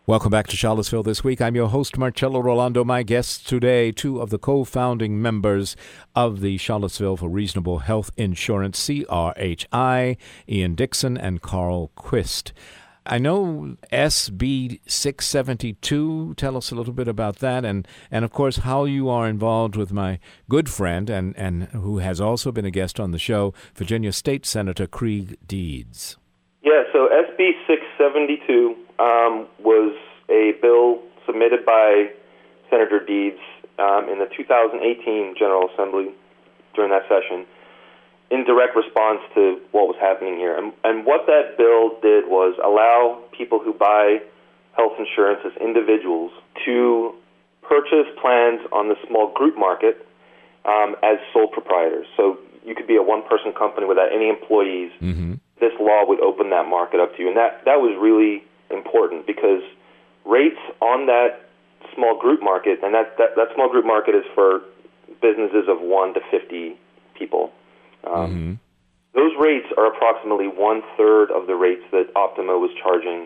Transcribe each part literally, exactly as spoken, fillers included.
Welcome back to Charlottesville This Week. I'm your host, Marcello Rolando. My guests today, two of the co-founding members of the Charlottesville for Reasonable Health Insurance, C R H I, Ian Dixon and Carl Quist. I know S B six seventy-two. Tell us a little bit about that, and, and of course, how you are involved with my good friend and, and who has also been a guest on the show, Virginia State Senator Creigh Deeds. Yeah, so S B six seventy-two um, was a bill submitted by Senator Deeds um, in the two thousand eighteen General Assembly during that session in direct response to what was happening here. And, and what that bill did was allow people who buy health insurance as individuals to purchase plans on the small group market um, as sole proprietors. So you could be a one-person company without any employees. Mm-hmm. This law would open that market up to you. And that, that was really important because rates on that small group market, and that, that, that small group market is for businesses of one to fifty people. Um, mm-hmm. Those rates are approximately one-third of the rates that Optima was charging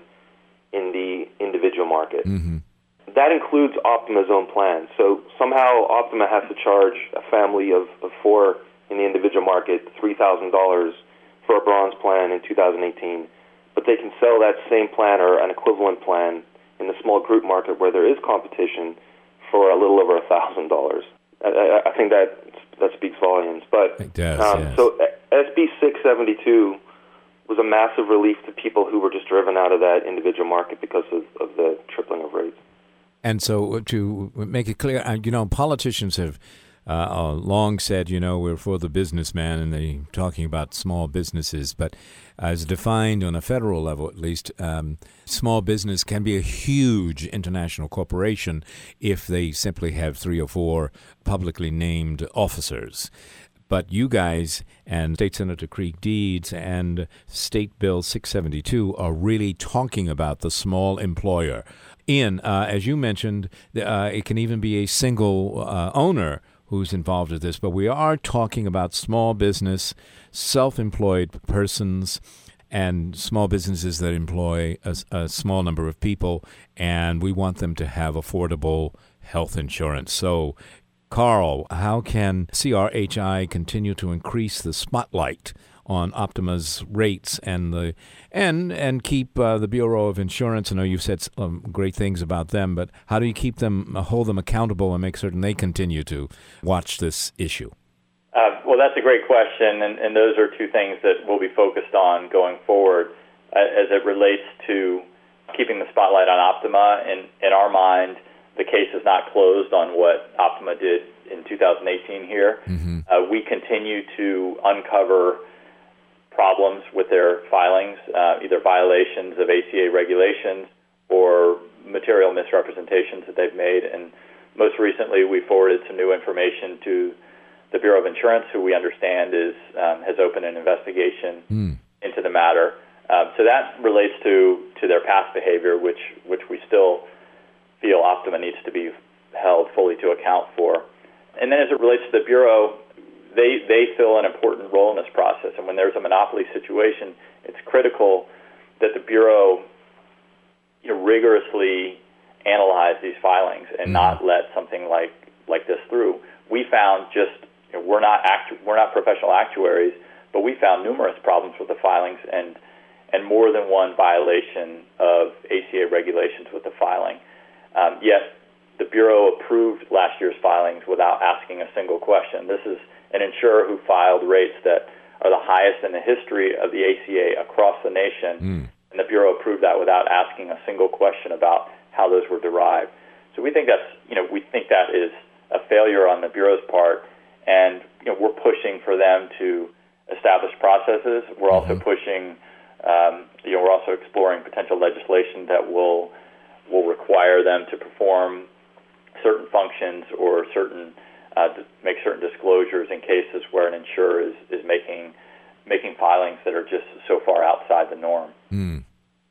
in the individual market. Mm-hmm. That includes Optima's own plan. So somehow Optima has to charge a family of, of four in the individual market three thousand dollars for a bronze plan in two thousand eighteen, but they can sell that same plan or an equivalent plan in the small group market where there is competition for a little over one thousand dollars. I, I think that that speaks volumes. But it does, um, yes. So S B six seventy-two was a massive relief to people who were just driven out of that individual market because of, of the tripling of rates. And so to make it clear, you know, politicians have Uh, long said, you know, we're for the businessman, and they're talking about small businesses. But as defined on a federal level, at least, um, small business can be a huge international corporation if they simply have three or four publicly named officers. But you guys and State Senator Creigh Deeds and State Bill six seventy-two are really talking about the small employer. Ian, uh, as you mentioned, uh, it can even be a single uh, owner who's involved with this, but we are talking about small business, self-employed persons, and small businesses that employ a, a small number of people, and we want them to have affordable health insurance. So, Carl, how can C R H I continue to increase the spotlight on Optima's rates and the and and keep uh, the Bureau of Insurance? I know you've said um, great things about them, but how do you keep them, uh, hold them accountable, and make certain they continue to watch this issue? Uh, well, that's a great question, and, and those are two things that we'll be focused on going forward uh, as it relates to keeping the spotlight on Optima. In, in our mind, the case is not closed on what Optima did in two thousand eighteen here. Mm-hmm. Uh, we continue to uncover problems with their filings, uh, either violations of A C A regulations or material misrepresentations that they've made. And most recently, we forwarded some new information to the Bureau of Insurance, who we understand is um, has opened an investigation mm. into the matter. Um, so that relates to, to their past behavior, which which we still feel Optima needs to be held fully to account for. And then as it relates to the Bureau, They they fill an important role in this process, and when there's a monopoly situation, it's critical that the Bureau, you know, rigorously analyze these filings and mm-hmm. not let something like, like this through. We found just you know, we're not actu- we're not professional actuaries, but we found numerous problems with the filings and and more than one violation of A C A regulations with the filing. Um, yet the Bureau approved last year's filings without asking a single question. This is an insurer who filed rates that are the highest in the history of the A C A across the nation, mm. and the Bureau approved that without asking a single question about how those were derived. So we think that's, you know, we think that is a failure on the Bureau's part, and you know, we're pushing for them to establish processes. We're mm-hmm. also pushing, um, you know, we're also exploring potential legislation that will will require them to perform certain functions or certain Uh, to make certain disclosures in cases where an insurer is, is making making filings that are just so far outside the norm. Mm.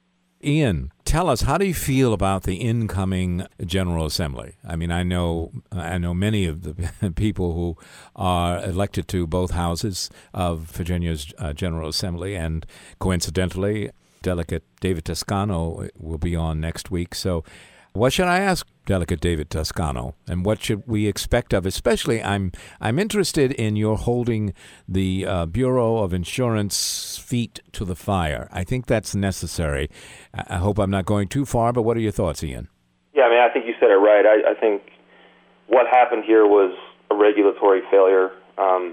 Ian, tell us, how do you feel about the incoming General Assembly? I mean, I know I know many of the people who are elected to both houses of Virginia's uh, General Assembly, and coincidentally, Delegate David Toscano will be on next week. So what should I ask Delegate David Toscano, and what should we expect of? Especially, I'm I'm interested in your holding the uh, Bureau of Insurance feet to the fire. I think that's necessary. I hope I'm not going too far, but what are your thoughts, Ian? Yeah, I mean, I think you said it right. I, I think what happened here was a regulatory failure. Um,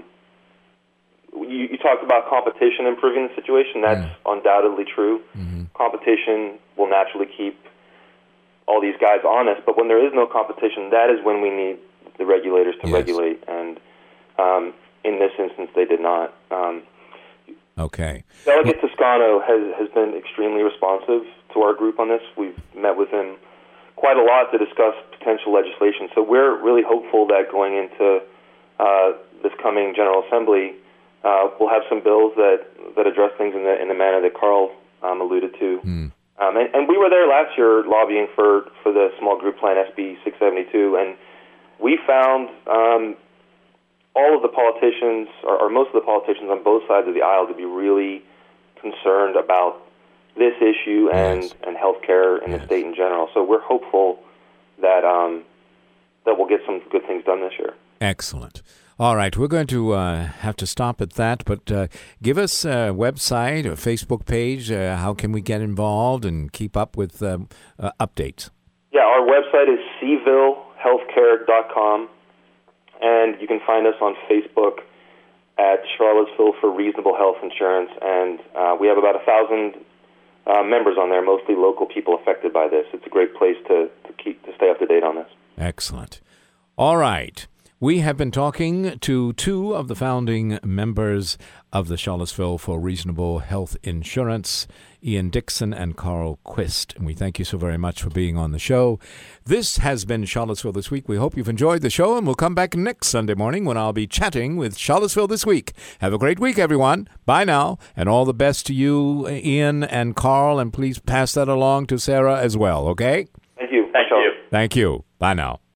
you, you talked about competition improving the situation. That's mm. undoubtedly true. Mm-hmm. Competition will naturally keep all these guys honest, but when there is no competition, that is when we need the regulators to yes. regulate. And um, in this instance, they did not. Um, okay. Delegate well, Toscano has, has been extremely responsive to our group on this. We've met with him quite a lot to discuss potential legislation. So we're really hopeful that going into uh, this coming General Assembly, uh, we'll have some bills that, that address things in the in the manner that Carl um, alluded to. Mm. Um, and, and we were there last year lobbying for, for the small group plan S B six seventy-two, and we found um, all of the politicians, or, or most of the politicians on both sides of the aisle, to be really concerned about this issue and, yes. and health care in yes. the state in general. So we're hopeful that um, that we'll get some good things done this year. Excellent. All right, we're going to uh, have to stop at that, but uh, give us a website or Facebook page. Uh, how can we get involved and keep up with uh, uh, updates? Yeah, our website is c ville healthcare dot com, and you can find us on Facebook at Charlottesville for Reasonable Health Insurance, and uh, we have about a thousand uh, members on there, mostly local people affected by this. It's a great place to, to keep to stay up to date on this. Excellent. All right. We have been talking to two of the founding members of the Charlottesville for Reasonable Health Insurance, Ian Dixon and Carl Quist. And we thank you so very much for being on the show. This has been Charlottesville This Week. We hope you've enjoyed the show, and we'll come back next Sunday morning when I'll be chatting with Charlottesville This Week. Have a great week, everyone. Bye now, and all the best to you, Ian and Carl, and please pass that along to Sarah as well, okay? Thank you. Thank you. Thank you. Bye now.